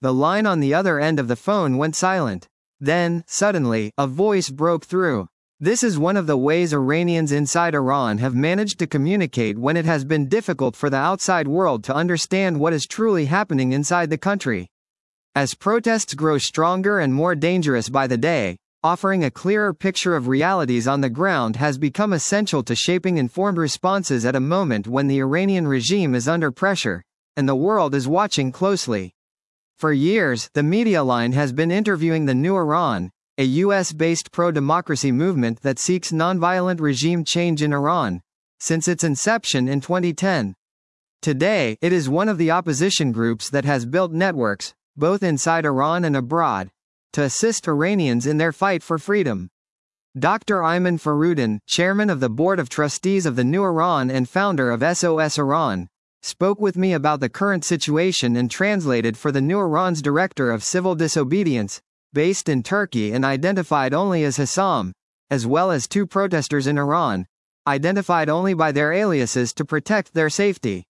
The line on the other end of the phone went silent. Then, suddenly, a voice broke through. This is one of the ways Iranians inside Iran have managed to communicate when it has been difficult for the outside world to understand what is truly happening inside the country. As protests grow stronger and more dangerous by the day, offering a clearer picture of realities on the ground has become essential to shaping informed responses at a moment when the Iranian regime is under pressure, and the world is watching closely. For years, the Media Line has been interviewing the New Iran, a US-based pro-democracy movement that seeks nonviolent regime change in Iran, since its inception in 2010. Today, it is one of the opposition groups that has built networks, both inside Iran and abroad, to assist Iranians in their fight for freedom. Dr. Ayman Faroudin, chairman of the board of trustees of the New Iran and founder of SOS Iran, spoke with me about the current situation and translated for the New Iran's director of civil disobedience, based in Turkey and identified only as Hassam, as well as 2 protesters in Iran, identified only by their aliases to protect their safety.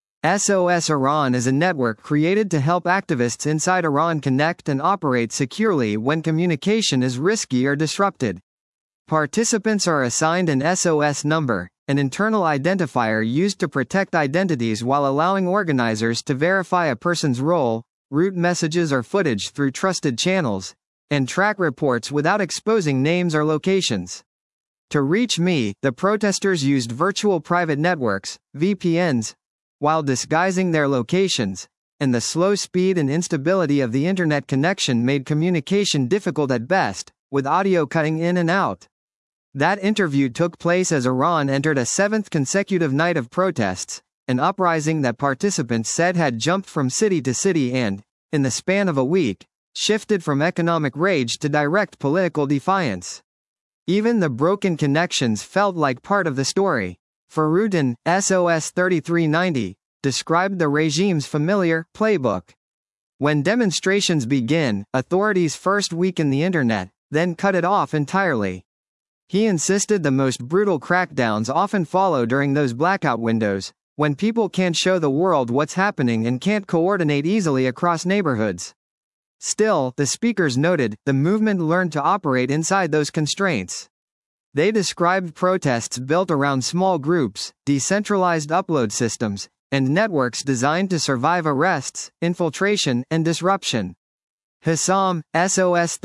SOS Iran is a network created to help activists inside Iran connect and operate securely when communication is risky or disrupted. Participants are assigned an SOS number, an internal identifier used to protect identities while allowing organizers to verify a person's role, route messages or footage through trusted channels, and track reports without exposing names or locations. To reach me, the protesters used virtual private networks, VPNs, while disguising their locations, and the slow speed and instability of the internet connection made communication difficult at best, with audio cutting in and out. That interview took place as Iran entered a 7th consecutive night of protests, an uprising that participants said had jumped from city to city and, in the span of a week, shifted from economic rage to direct political defiance. Even the broken connections felt like part of the story. Faroudin, SOS 3390, described the regime's familiar playbook. When demonstrations begin, authorities first weaken the internet, then cut it off entirely. He insisted the most brutal crackdowns often follow during those blackout windows, when people can't show the world what's happening and can't coordinate easily across neighborhoods. Still, the speakers noted, the movement learned to operate inside those constraints. They described protests built around small groups, decentralized upload systems, and networks designed to survive arrests, infiltration, and disruption. Hassam, SOS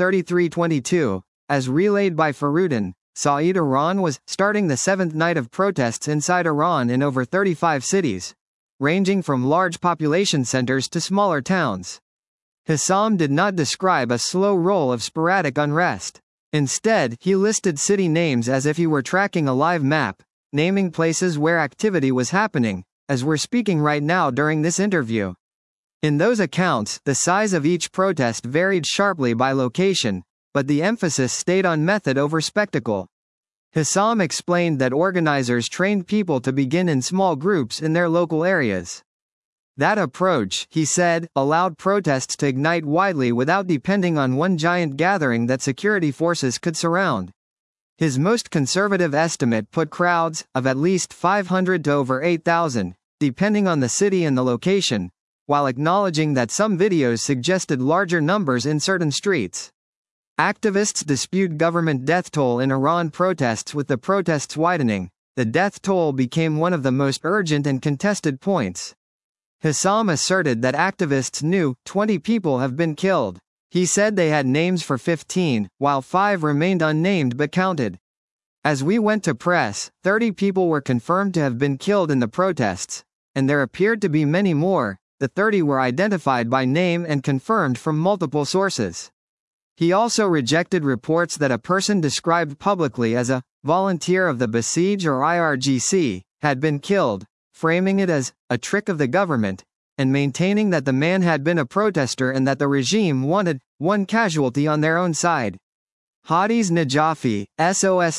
3322, as relayed by Faroudin, Saeed Iran was starting the 7th night of protests inside Iran in over 35 cities, ranging from large population centers to smaller towns. Hassam did not describe a slow roll of sporadic unrest. Instead, he listed city names as if he were tracking a live map, naming places where activity was happening, as we're speaking right now during this interview. In those accounts, the size of each protest varied sharply by location, but the emphasis stayed on method over spectacle. Hassam explained that organizers trained people to begin in small groups in their local areas. That approach, he said, allowed protests to ignite widely without depending on one giant gathering that security forces could surround. His most conservative estimate put crowds of at least 500 to over 8,000, depending on the city and the location, while acknowledging that some videos suggested larger numbers in certain streets. Activists dispute government death toll in Iran protests. With the protests widening, the death toll became one of the most urgent and contested points. Hassam asserted that activists knew 20 people have been killed. He said they had names for 15, while 5 remained unnamed but counted. As we went to press, 30 people were confirmed to have been killed in the protests, and there appeared to be many more. The 30 were identified by name and confirmed from multiple sources. He also rejected reports that a person described publicly as a volunteer of the Basij or IRGC had been killed, framing it as a trick of the government, and maintaining that the man had been a protester and that the regime wanted one casualty on their own side. Hadiz Najafi, SOS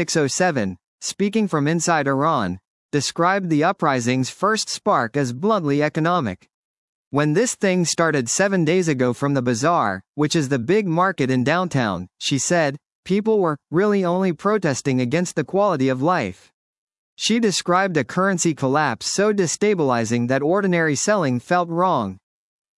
3607, speaking from inside Iran, described the uprising's first spark as bluntly economic. When this thing started 7 days ago from the bazaar, which is the big market in downtown, she said, people were really only protesting against the quality of life. She described a currency collapse so destabilizing that ordinary selling felt wrong.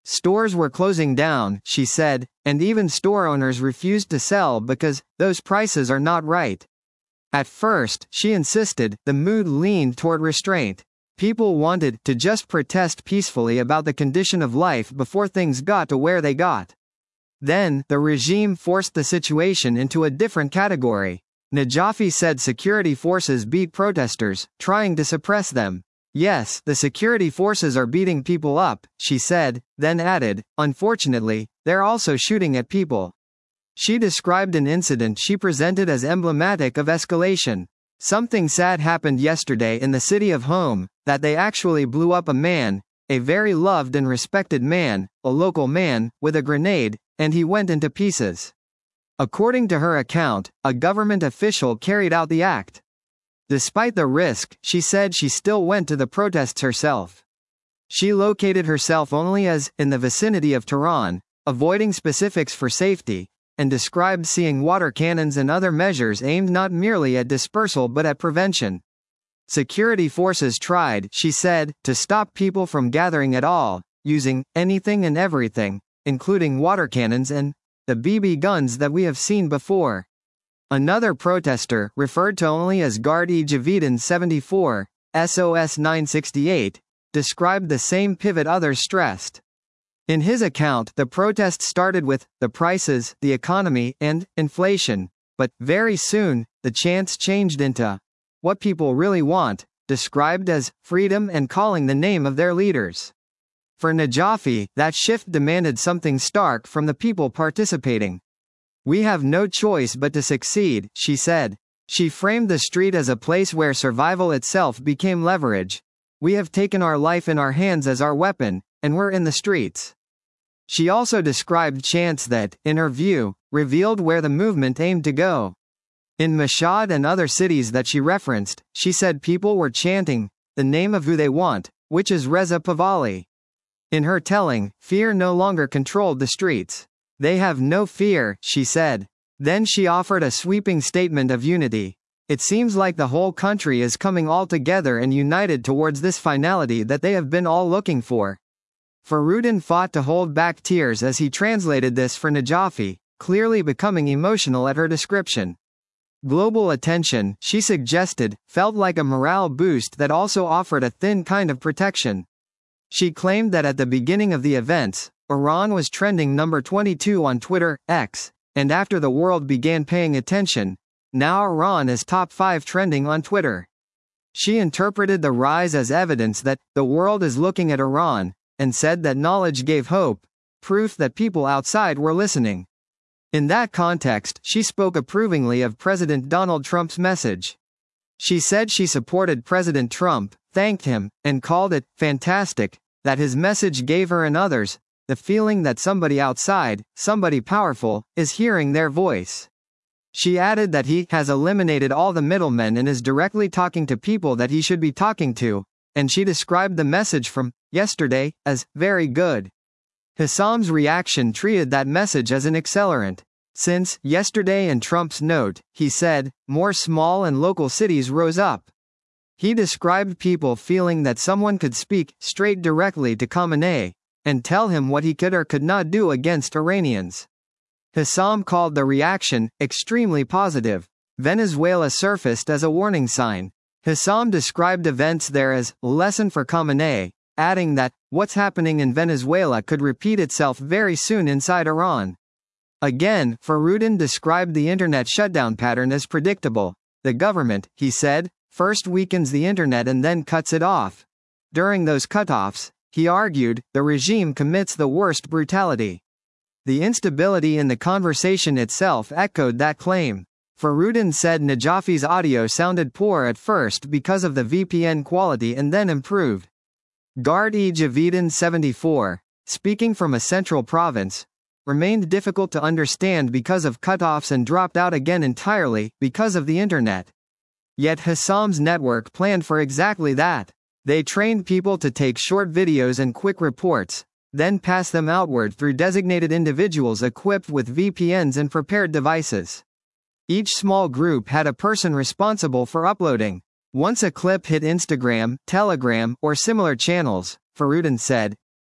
Stores were closing down, she said, and even store owners refused to sell because those prices are not right. At first, she insisted, the mood leaned toward restraint. People wanted to just protest peacefully about the condition of life before things got to where they got. Then, the regime forced the situation into a different category. Najafi said security forces beat protesters, trying to suppress them. Yes, the security forces are beating people up, she said, then added, unfortunately, they're also shooting at people. She described an incident she presented as emblematic of escalation. Something sad happened yesterday in the city of Home, that they actually blew up a man, a very loved and respected man, a local man, with a grenade, and he went into pieces. According to her account, a government official carried out the act. Despite the risk, she said she still went to the protests herself. She located herself only as in the vicinity of Tehran, avoiding specifics for safety, and described seeing water cannons and other measures aimed not merely at dispersal but at prevention. Security forces tried, she said, to stop people from gathering at all, using anything and everything, including water cannons and the BB guns that we have seen before. Another protester, referred to only as Guard-e-Javidin 74, SOS 968, described the same pivot others stressed. In his account, the protest started with the prices, the economy, and inflation, but very soon, the chants changed into what people really want, described as freedom and calling the name of their leaders. For Najafi, that shift demanded something stark from the people participating. We have no choice but to succeed, she said. She framed the street as a place where survival itself became leverage. We have taken our life in our hands as our weapon, and we're in the streets. She also described chants that, in her view, revealed where the movement aimed to go. In Mashhad and other cities that she referenced, she said people were chanting the name of who they want, which is Reza Pahlavi. In her telling, fear no longer controlled the streets. They have no fear, she said. Then she offered a sweeping statement of unity. It seems like the whole country is coming all together and united towards this finality that they have been all looking for. Faroudin fought to hold back tears as he translated this for Najafi, clearly becoming emotional at her description. Global attention, she suggested, felt like a morale boost that also offered a thin kind of protection. She claimed that at the beginning of the events, Iran was trending number 22 on Twitter, X, and after the world began paying attention, now Iran is top 5 trending on Twitter. She interpreted the rise as evidence that the world is looking at Iran, and said that knowledge gave hope, proof that people outside were listening. In that context, she spoke approvingly of President Donald Trump's message. She said she supported President Trump, thanked him, and called it fantastic that his message gave her and others the feeling that somebody outside, somebody powerful, is hearing their voice. She added that he has eliminated all the middlemen and is directly talking to people that he should be talking to, and she described the message from yesterday as very good. Hissam's reaction treated that message as an accelerant. Since yesterday and Trump's note, he said, more small and local cities rose up. He described people feeling that someone could speak straight directly to Khamenei and tell him what he could or could not do against Iranians. Hissam called the reaction extremely positive. Venezuela surfaced as a warning sign. Hissam described events there as a lesson for Khamenei, adding that what's happening in Venezuela could repeat itself very soon inside Iran. Again, Faroudin described the internet shutdown pattern as predictable. The government, he said, first weakens the internet and then cuts it off. During those cutoffs, he argued, the regime commits the worst brutality. The instability in the conversation itself echoed that claim. Faroudin said Najafi's audio sounded poor at first because of the VPN quality and then improved. Guard-e-Javidin 74, speaking from a central province, remained difficult to understand because of cutoffs and dropped out again entirely because of the internet. Yet Hissam's network planned for exactly that. They trained people to take short videos and quick reports, then pass them outward through designated individuals equipped with VPNs and prepared devices. Each small group had a person responsible for uploading. Once a clip hit Instagram, Telegram, or similar channels, Faroudin said,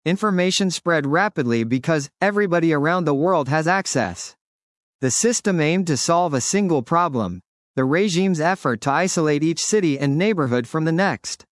information spread rapidly because everybody around the world has access. The system aimed to solve a single problem: the regime's effort to isolate each city and neighborhood from the next.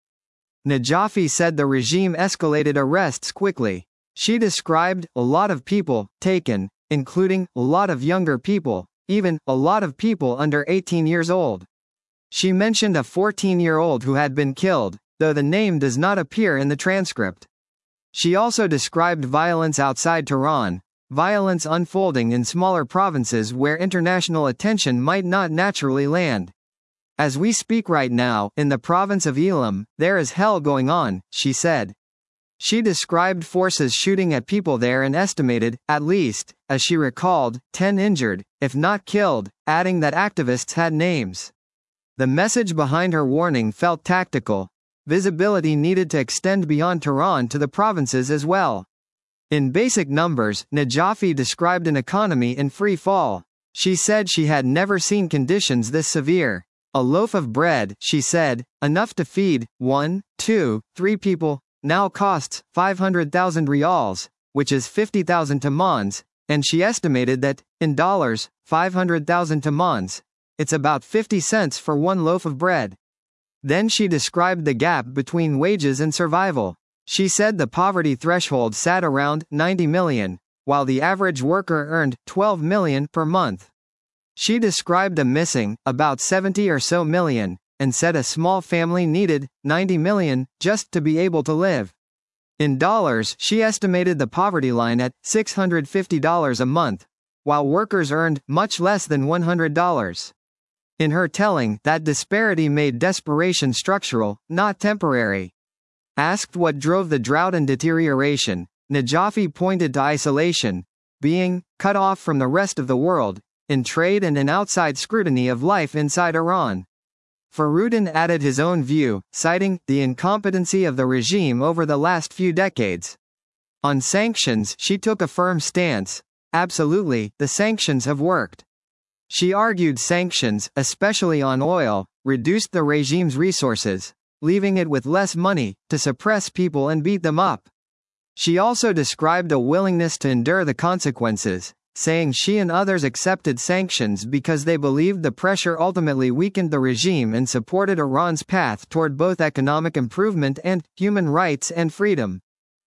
Najafi said the regime escalated arrests quickly. She described a lot of people taken, including a lot of younger people, even a lot of people under 18 years old. She mentioned a 14-year-old who had been killed, though the name does not appear in the transcript. She also described violence outside Tehran, violence unfolding in smaller provinces where international attention might not naturally land. As we speak right now, in the province of Elam, there is hell going on, she said. She described forces shooting at people there and estimated, at least, as she recalled, 10 injured, if not killed, adding that activists had names. The message behind her warning felt tactical. Visibility needed to extend beyond Tehran to the provinces as well. In basic numbers, Najafi described an economy in free fall. She said she had never seen conditions this severe. A loaf of bread, she said, enough to feed 1, 2, 3 people, now costs 500,000 rials, which is 50,000 tamans, and she estimated that, in dollars, 500,000 tamans, it's about 50 cents for one loaf of bread. Then she described the gap between wages and survival. She said the poverty threshold sat around 90 million, while the average worker earned 12 million per month. She described a missing, about 70 or so million, and said a small family needed 90 million just to be able to live. In dollars, she estimated the poverty line at $650 a month, while workers earned much less than $100. In her telling, that disparity made desperation structural, not temporary. Asked what drove the drought and deterioration, Najafi pointed to isolation, being cut off from the rest of the world, in trade and in outside scrutiny of life inside Iran. Faroudin added his own view, citing the incompetency of the regime over the last few decades. On sanctions, she took a firm stance. Absolutely, the sanctions have worked. She argued sanctions, especially on oil, reduced the regime's resources, leaving it with less money to suppress people and beat them up. She also described a willingness to endure the consequences, saying she and others accepted sanctions because they believed the pressure ultimately weakened the regime and supported Iran's path toward both economic improvement and human rights and freedom.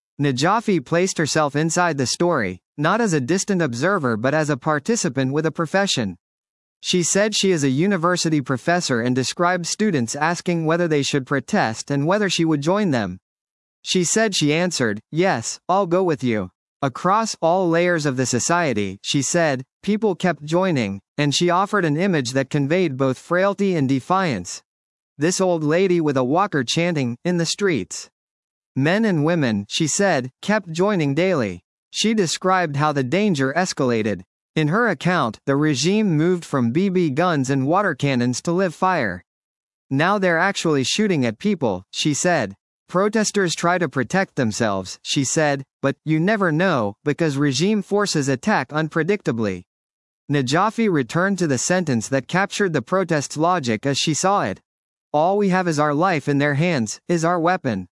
Najafi placed herself inside the story, not as a distant observer but as a participant with a profession. She said she is a university professor and described students asking whether they should protest and whether she would join them. She said she answered, "Yes, I'll go with you." Across all layers of the society, she said, people kept joining, and she offered an image that conveyed both frailty and defiance. This old lady with a walker chanting, in the streets. Men and women, she said, kept joining daily. She described how the danger escalated. In her account, the regime moved from BB guns and water cannons to live fire. Now they're actually shooting at people, she said. Protesters try to protect themselves, she said, but you never know, because regime forces attack unpredictably. Najafi returned to the sentence that captured the protest's logic as she saw it. All we have is our life in their hands, is our weapon.